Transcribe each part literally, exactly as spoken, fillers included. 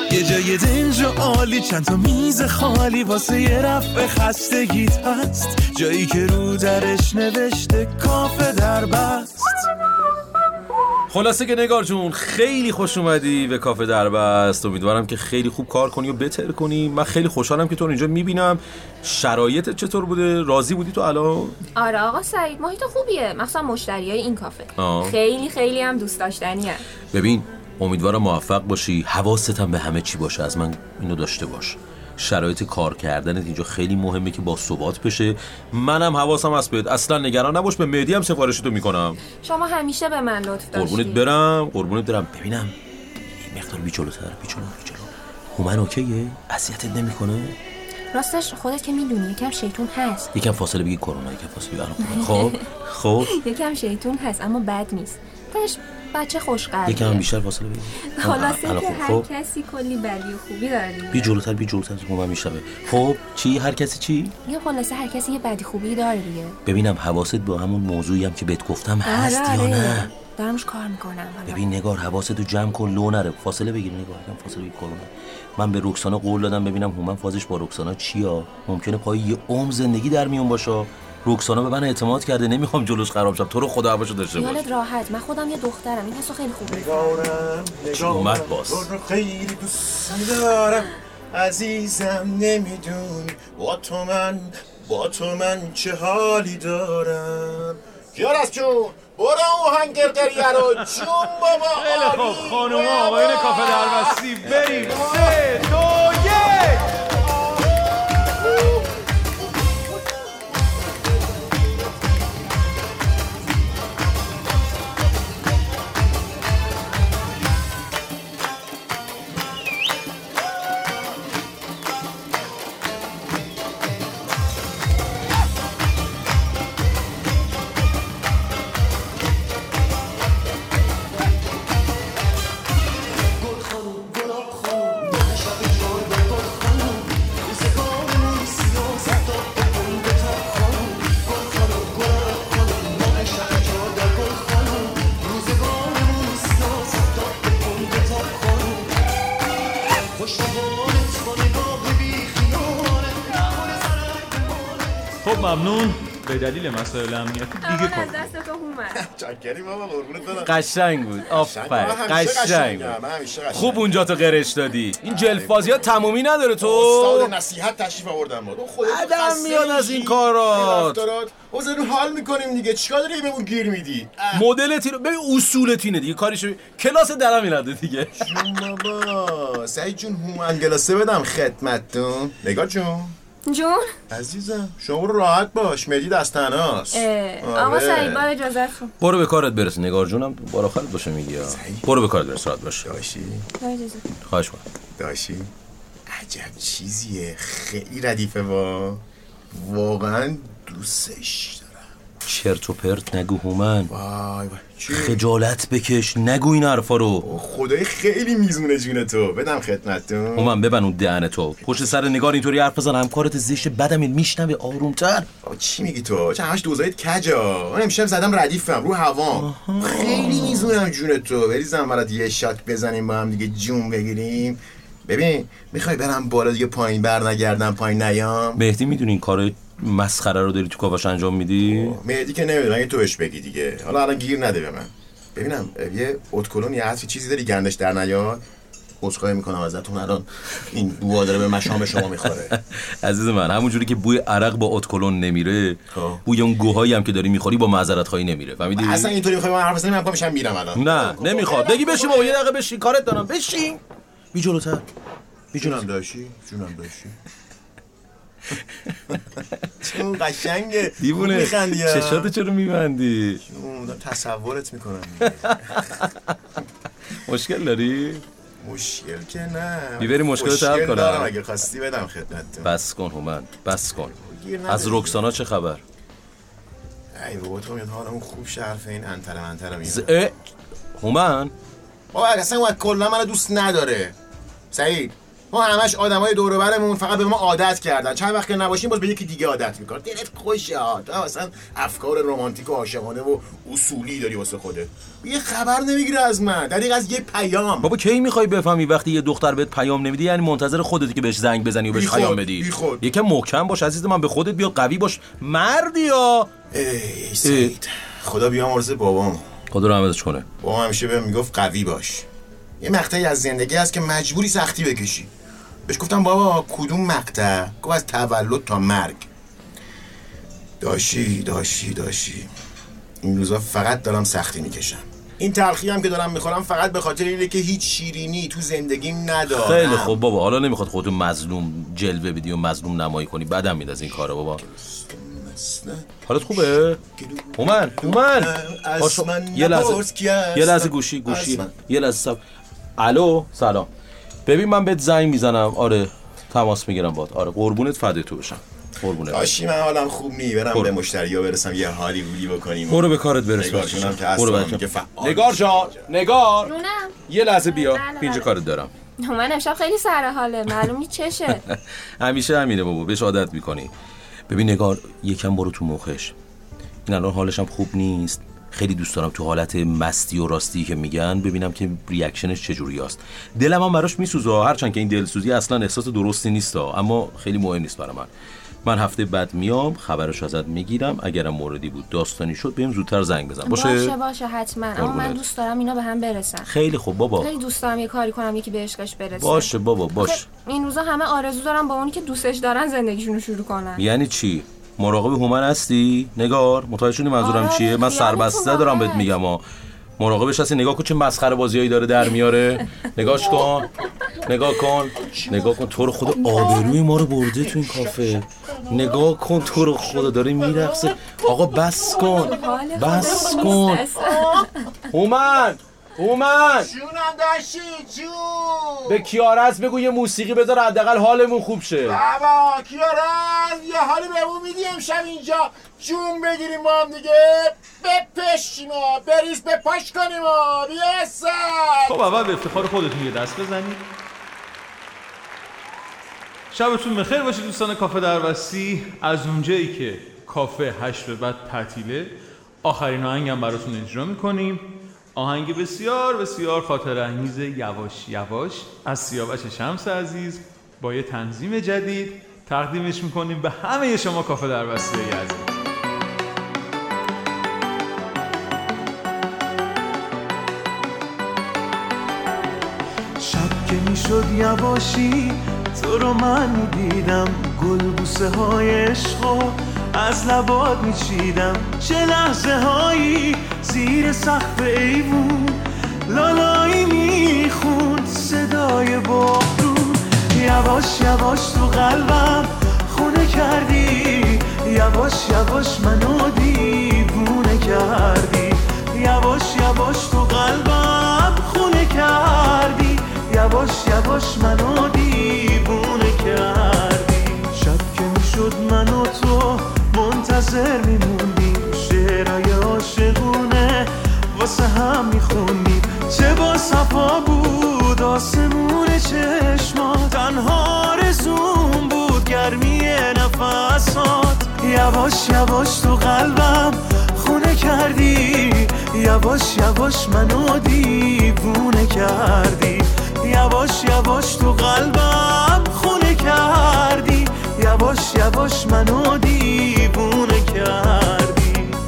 یه جای دنج و عالی، چند تا میز خالی واسه یه رفع خستگیت هست، جایی که رو درش نوشته کافه در بست. خلاصه که نگار جون خیلی خوش اومدی به کافه دربست. امیدوارم که خیلی خوب کار کنی و بهتر کنی. من خیلی خوشحالم که تو رو اینجا میبینم. شرایطت چطور بوده؟ راضی بودی تو الان؟ آره آقا سعید، محیط خوبیه، مخصوصا مشتریای این کافه آه. خیلی خیلی هم دوست داشتنیه. ببین امیدوارم موفق باشی، حواست هم به همه چی باشه، از من اینو داشته باش. شرایط کار کردنت اینجا خیلی مهمه که با ثبات بشه. منم حواسم هست بهت، اصلا نگران نباش. به مهدی هم سفارشتو میکنم. شما همیشه به من لطف داشتی. قربونت برم قربونت برم. ببینم یه مقدار بی جلوتر، بی جلو بی جلو. هومن اوکیه؟ اذیتت نمیکنه؟ راستش خودت که میدونی یکم شیطون هست. یکم فاصله بگی کرونا، یکم فاصله بگی. خب خب یکم شیطون هست اما بد نیست. تاش بچه خوشقلبیه. یکم بیشتر فاصله بگی. خلاصه که خب. هر خب. کسی کلی بدی و خوبی داره دیگه. بی جلوتر بی جلوتر هومن میشنوه. خب چی؟ هر کسی چی؟ یه خلاصه هر کسی یه بدی خوبی داره دیگه. ببینم حواست با همون موضوعی هم که بهت گفتم هست آره یا آره. نه؟ دارمش کار میکنم. ببین نگار حواستو جمع کن، لو نره. فاصله بگیر نگار، یکم فاصله بگیر کرونا. من به رکسانا قول دادم ببینم هومن فازش با رکسانا چیا. ممکنه پای یه عمر زندگی در میون باشه. رکسانا به من اعتماد کرده، نمیخوام جلوش خراب شم. تو رو خدا هواشو داشته باش. خیالت راحت، من خودم یه دخترم، این حسو خیلی خوب نگارم نگارم اومد باز. تو رو خیلی دوست دارم عزیزم، نمیدونی با تو من با تو من چه حالی دارم. کیارش جون برو اون هنگرگریه رو جون بابا. خیلی خوب خانوما آقایون کافه دربستی بریم. سه دو یک. خب ممنون. به دلیل مسائل امنیتی دیگه کار. از دست تو اومد. چاکری بابا قربونت برم. قشنگ بود. آفرین. قشنگ. من همیشه قشنگ. خوب اونجا تو قرش دادی. این جلفازی ها تمومی نداره تو. استاد نصیحت تشریف آوردم بود. آدم میاد از این کارات. او زدون حال میکنیم دیگه. چیکار داری بهمون گیر میدی؟ مدلتی رو ببین، اصولت اینه دیگه. کاریشو کلاس درم میرده دیگه. جون بابا. سعید جون هومن گلاسه بدم خدمتتون. نگاه جون. جون عزیزم شما رو راحت باش، مهدی دستناست. آقا سعید با اجازهتون برو به کارت برس. نگار جونم بار آخرت باشه میگی. برو به کارت برس، راحت باش. داشی خواهش می‌کنم. داشی عجب چیزیه، خیلی ردیفه. با واقعا دوستش دارم. چرت و پرت نگو هومن. وای وای چی؟ خجالت بکش، نگو این حرفا رو. خدای خیلی میزونه جون تو. بدم خدمتتون. هومن ببن اون دهن تو. پشت سر نگار اینطوری حرف بزن، همکارت زشت بدم میشنوه. آرومتر. آقا چی میگی تو؟ چه همش دوزایت کجا؟ من امشب زدم ردیفم رو هوام. خیلی میزونم جون تو. بریزم برات یه شات بزنیم با هم دیگه جون بگیریم. ببین میخوای برم بالا دیگه پایین بر نگردم پایین نیام؟ مهدی میدونی این کارو مسخره رو داری تو کافش انجام میدی؟ مهدی که نمیدونم، اگه تو بهش بگی دیگه. حالا الان گیر نده به من. ببینم یه اتکلون یه حرفی چیزی داری گندش در نیاد؟ عذرخواهی میکنم ازتون، الان این بو داره به مشام شما میخوره. عزیز من همونجوری که بوی عرق با اتکلون نمیره، بوی اون گوهایی هم که داری میخوری با معذرت خواهی نمیره. فهمیدی؟ اصلا اینطوری میخوای من حرف بزنی من پا میشم میرم الان. نه نمیخواد. بگی بشین بابا، یه دقیقه بشین کارت دارم. بشین. بی جلوتر. بی جونم داشی؟ جونم داشی. چون قشنگه. دیوونه. چشاتو چرا میبندی؟ چون تصورت میکنم. مشکل داری؟ مشکل که نه. بیبری مشکلت حل کنم. دارم اگه خواستی بدم خدمتتون. بس کن هومن، بس کن. از رکسانا چه خبر؟ ای بابا تو میاد حالمون خوب شرف این انتر منتر میاد. ز... هومن بابا اصلا اون کلا منو دوست نداره. سعید ما همش آدمای دور و برمون فقط به ما عادت کردن، چند وقت که نباشیم باز به یکی دیگه عادت میکنن. دلت خوشه، تو اصلا افکار رمانتیک و عاشقانه و اصولی داری واسه خودت. یه خبر نمیگیره از من، دقیق از یه پیام. بابا کی میخوای بفهمی وقتی یه دختر بهت پیام نمیده یعنی منتظر خودتی که بهش زنگ بزنی و بهش پیام بدی؟ یکم محکم باش عزیز من، به خودت بیا، قوی باش، مردی ها. ای سید، خدا بیامرزه بابام، خدا رحمتش کنه. بابام همیشه بهم میگفت قوی باش. یه مقطعی از زندگی هست که مجبوری سختی بکشی. بهش گفتم بابا کدوم مقطع؟ گفت از تولد تا مرگ. داشی داشی داشی این روزا فقط دارم سختی میکشم. این تلخی هم که دارم میخورم فقط به خاطر اینه که هیچ شیرینی تو زندگیم ندارم. خیلی خوب بابا، حالا نمیخواد خودتو مظلوم جلوه بدی و مظلوم نمایی کنی، بعدم میاد از این کارا بابا. حالت خوبه؟ هومن هومن باشو. یه لحظه یه لحظه گوشی گوشی یه لحظه سب. الو سلام، ببین من بهت زنگ میزنم. آره تماس میگیرم باهات. آره قربونت فدای تو بشم. قربونت. داشی من حالم خوب نی، برم برو. به مشتریا برسم یه حالی بولی بکنیم. برو به کارت برس. نگارشونم که اصلا میگه فعال. نگار جان، نگار جونم. یه لحظه بیا، بله اینجا بله. کارت دارم. من امشب خیلی سر حاله، معلوم نیست چشه. همیشه همینه بابا، بهش عادت میکنی. ببین نگار یکم برو تو مخش. این الان حالش هم خوب نیست. خیلی دوست دارم تو حالت مستی و راستی که میگن ببینم که ریاکشنش چجوری است. دلم هم براش میسوزه، هرچند که این دلسوزی اصلا احساس درستی نیست، اما خیلی مهم نیست برای من. من هفته بعد میام خبرش ازت میگیرم، اگرم موردی بود داستانی شد بهم زودتر زنگ بزن. باشه باشه باشه حتما. اما من دوست دارم اینا به هم برسن. خیلی خوب بابا، خیلی دوست دارم یه کاری کنم یکی به عشقش برسه. باشه بابا باش. این روزا همه آرزو دارن با اونی که دوستش دارن زندگیشون رو شروع کنن. یعنی چی؟ مراقب هومن هستی؟ نگار متوجه شدی منظورم آره چیه؟ من سربسته دارم بهت میگم ها. مراقبش هستی. نگاه کن چه مسخره بازیایی داره در میاره. نگاهش کن، نگاه کن، نگاه کن. تو رو خدا آبروی ما رو برده تو این کافه. نگاه کن تو رو خدا داره میرقصه. آقا بس کن، بس کن. هومن هومن جونم داشی جون. به کیارز بگو یه موسیقی بذار حداقل حالمون خوب شه. بابا کیارز یه حالی بهمون میدی امشب اینجا جون بگیریم ما هم دیگه، بپشیم و بریز بپاش کنیم و بیاسد. خب اول به افتخار خودتون یه دست بزنید. شبتون بخیر باشه دوستان کافه دربستی. از اونجایی که کافه هشت به بعد تعطیله، آخرین آهنگم براتون اجرا میکنیم. آهنگ بسیار بسیار خاطره انگیز یواش یواش از سیاوش شمس عزیز با یه تنظیم جدید تقدیمش میکنیم به همه شما کافه دربستی عزیز. شب که میشد یواشی تو رو من میدیدم، گل بوسه های عشقو از لبات میچیدم، چه لحظه هایی زیر سقف ایوون لالایی میخوند صدای بارون. یواش یواش تو قلبم خونه کردی، یواش یواش منو دیوونه کردی، یواش یواش تو قلبم خونه کردی، یواش یواش منو دیوونه کردی. شب که میشد من و تو منتظر میموندیم، شعرهای عاشقونه واسه هم میخوندیم، چه با صفا بود آسمون چشما، تنها رزوم بود گرمی نفسات. یواش یواش تو قلبم خونه کردی، یواش یواش منو دیوونه کردی، یواش یواش تو قلبم خونه کردی، یواش یواش منو دیوونه کردی.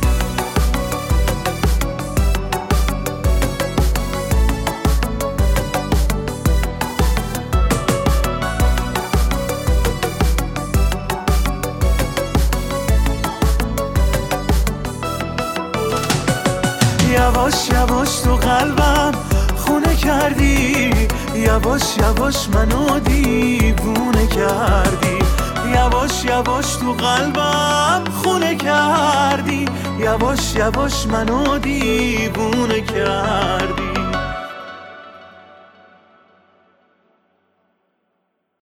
یواش یواش تو قلبم خونه کردی، یواش یواش منو دیوونه کردی، یواش یواش تو قلبم خونه کردی، یواش یواش منو دیوونه کردی.